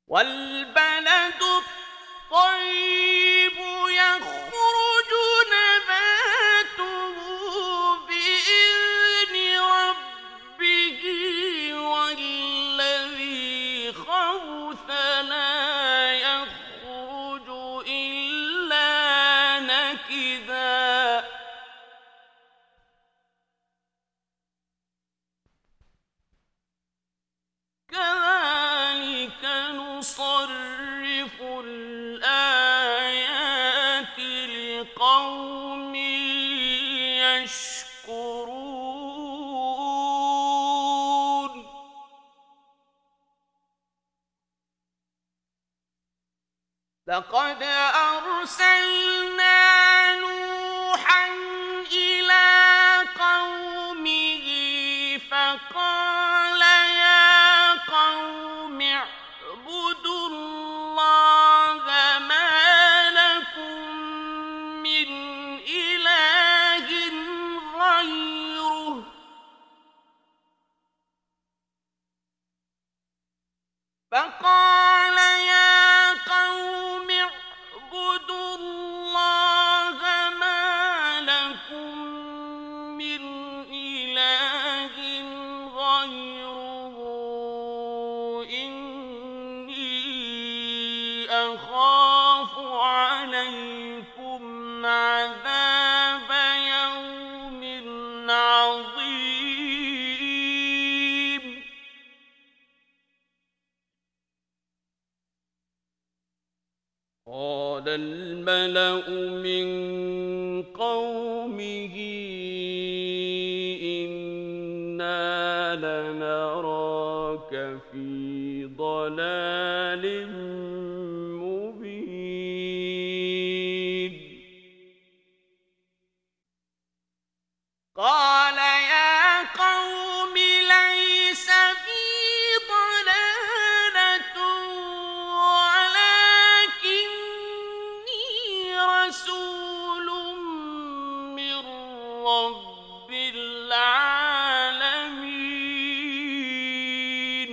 والبلد الطيب يخرج نباته بإذن ربه والذي خبث لا يخرج إلا نكدا كذلك نصرف الآيات لقوم يشكرون لقد أرسلنا نوحا إلى قومه فقال يا قوم اعبدوا الله ما لكم من إله غيره فقال يا قوم اعبدوا الله ما لكم من إله غيره إني أخاف عليكم عذاب يوم عظيم قال الملأ من قومه إنا لنراك في ضلال مبين قال يا قوم ليس بي ضلالة ولكني رسول من رب العالمين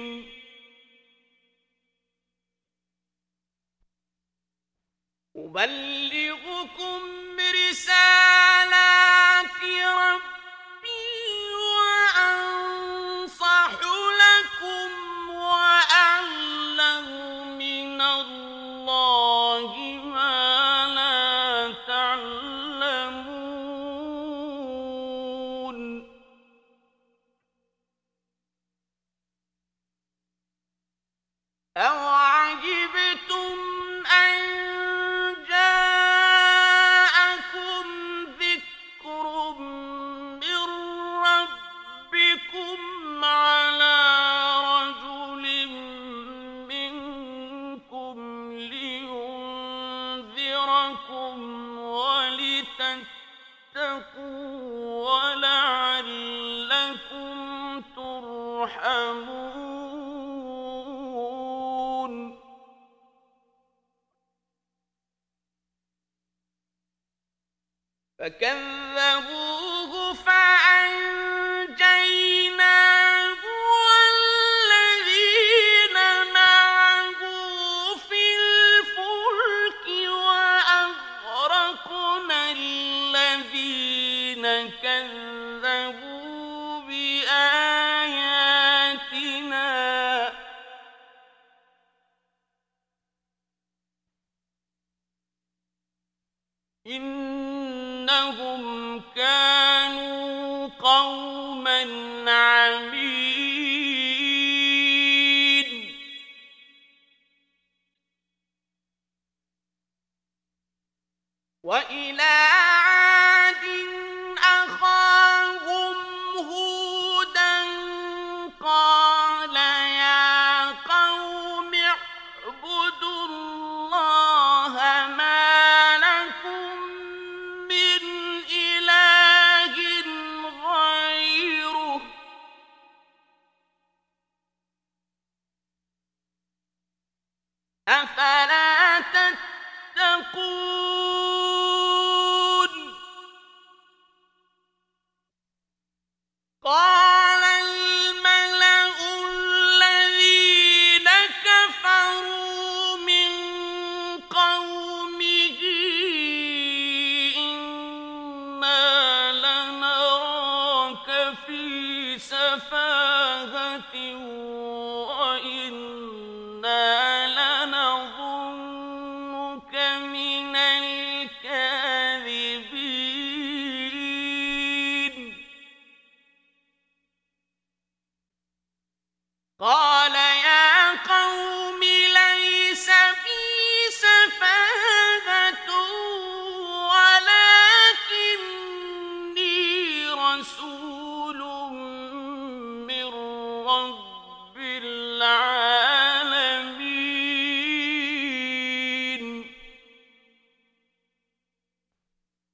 أبلغكم رسالات ربي وأنصح لكم وأعلم من الله ما لا تعلمون أوعجبتم أن جاءكم ذكر من ربكم على رجل منكم لينذركم ولتتقوا ولعلكم ترحمون فكذبوه فأنجيناه والذين معه في الفلك وأغرقنا الذين كذبوا بآياتنا إنهم كانوا قوما عمين وإلى عاد أخاهم هودا قال يا قوم اعبدوا الله ما لكم من إله غيره أفلا تتقون قال الملأ الذين كفروا سفاهة وإنا لنظنك من الكاذبين. قال